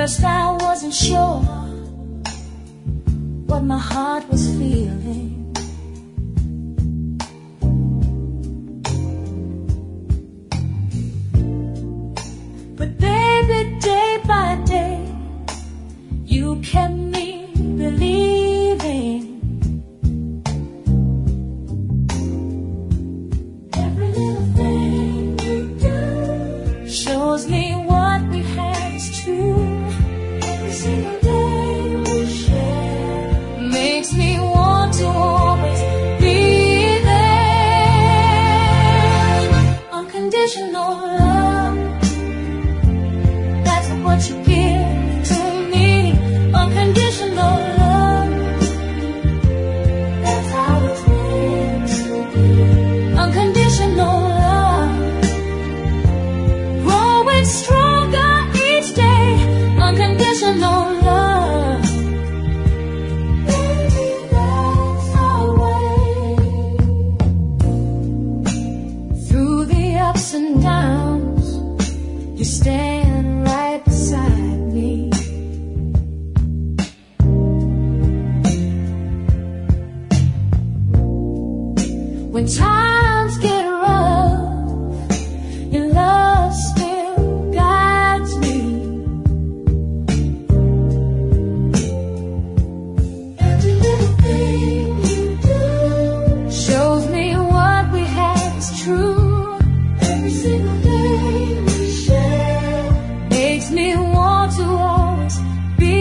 first I wasn't sure what my heart was feeling. But baby, day by day, you kept me believing. Every little thing you do shows me what we had is true. Every single day we share makes me want to always be there. Unconditional love, that's what you give to me. Unconditional love, that's how it's meant to be. Unconditional love, growing stronger each day. Unconditional love, baby, that's our way. Through the ups and downs, you stand right beside me. When times get rough, your love still guides me. Every little thing you do shows me what we have is true. Every single day we share makes me want to always be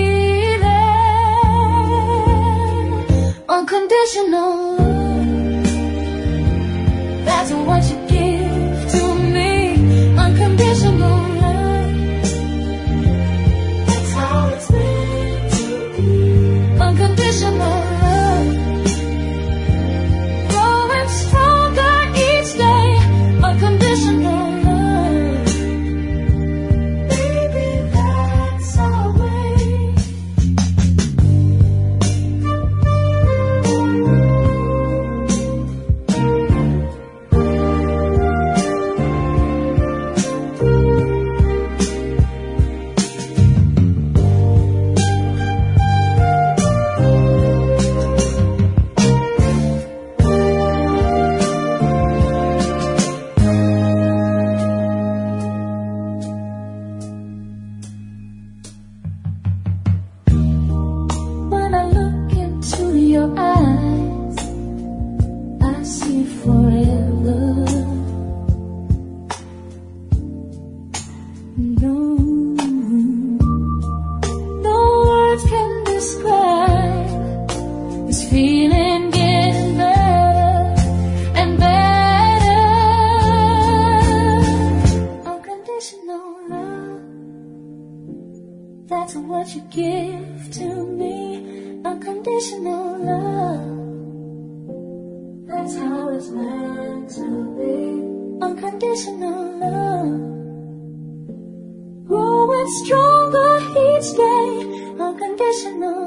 there. Unconditional love, that's what you give to me. Unconditional love, that's how it's meant to be. Unconditional love, growing stronger each day. Unconditional love, baby, that's our way. When I look into your eyes, I see forever. No words can describe this feeling getting better and better. Unconditional love, that's what you give to me. Unconditional love, that's how it's meant to be. Unconditional love, growing stronger each day. Unconditional